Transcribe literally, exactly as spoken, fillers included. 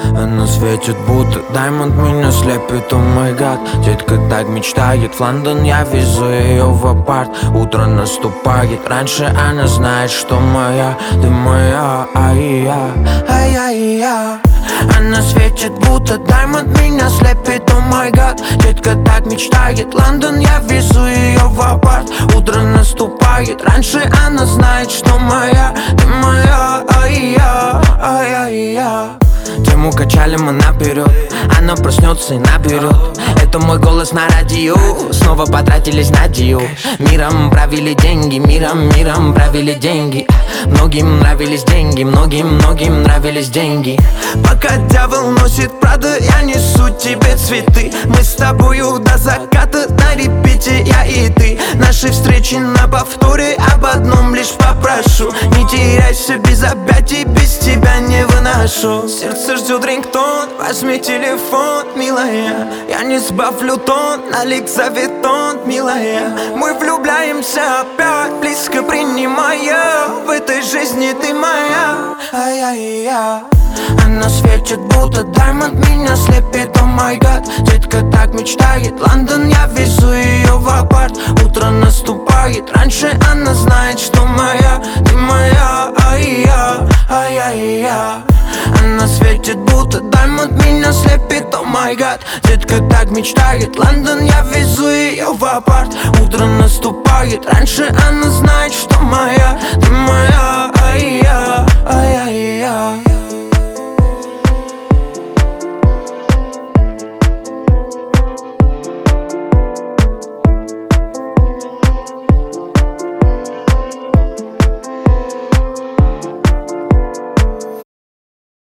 Она светит, будто даймонд, меня слепит, о май гад. Детка так мечтает в Лондон, я везу ее в апарт. Утро наступает, раньше она знает, что моя, ты моя, ай-я, ай-я-я. Она светит, будто даймонд, меня слепит, о май гад. Детка так мечтает Лондон, я везу ее в апарт. Утро наступает, раньше она знает, что моя, ты моя, ай-я, ай-я-я. Тему качали мы наперед, она проснется и наберет. Это мой голос на радио, снова потратились на дию. Миром правили деньги, миром, миром правили деньги. Многим нравились деньги, многим, многим нравились деньги. Пока дьявол носит Прада, я несу тебе цветы. Мы с тобою до заката на репите, я и ты. Наши встречи на повторе, об одном лишь попрошу: не теряйся без объятий, без тебя не выношу. Сердце ждет рингтон, возьми телефон, милая. Я не сбавлю тон, на Ликзавитон, милая. Мы влюбляемся опять, близко принимая. В этой жизни ты моя, ай-яй-я. Она светит, будто даймонд, меня слепит, о май гад. Детка так мечтает Лондон, я везу ее в апарт. Утро наступает, раньше она знает, что моя, ты моя, ай-я, ай-яй-я. Она светит, будто даймонд, меня слепит, о май гад. Детка так мечтает Лондон, я везу ее в апарт. Утро наступает, раньше она знает, что моя, ты моя, ай-я, ай-яй-я.